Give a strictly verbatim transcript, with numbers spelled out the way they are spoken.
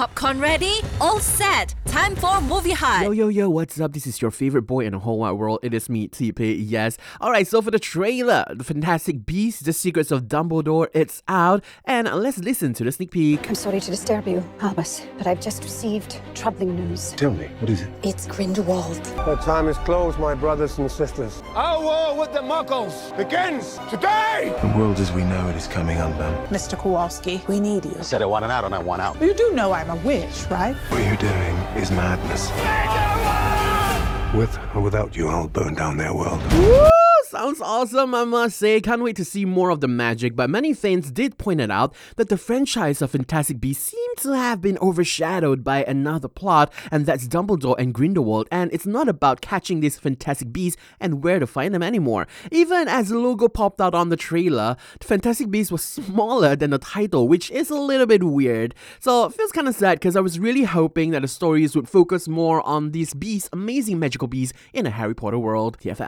Popcorn ready? All set! Time for Movie Hut! Yo, yo, yo, what's up? This is your favorite boy in the whole wide world. It is me, T P, yes. Alright, so for the trailer, The Fantastic Beasts, The Secrets of Dumbledore, it's out. And let's listen to the sneak peek. I'm sorry to disturb you, Albus, but I've just received troubling news. Tell me, what is it? It's Grindelwald. The time is closed, my brothers and sisters. Our war with the Muggles begins today! The world as we know it is coming undone. Mister Kowalski, we need you. I said I want an out and I want out. You do know I'm a witch, right? What you're doing is madness. With or without you, I'll burn down their world. Woo! Sounds awesome, I must say. Can't wait to see more of the magic, but many fans did point it out that the franchise of Fantastic Beasts seemed to have been overshadowed by another plot, and that's Dumbledore and Grindelwald, and it's not about catching these Fantastic Beasts and where to find them anymore. Even as the logo popped out on the trailer, the Fantastic Beasts was smaller than the title, which is a little bit weird. So it feels kind of sad because I was really hoping that the stories would focus more on these beasts, amazing magical beasts in a Harry Potter world. T F F.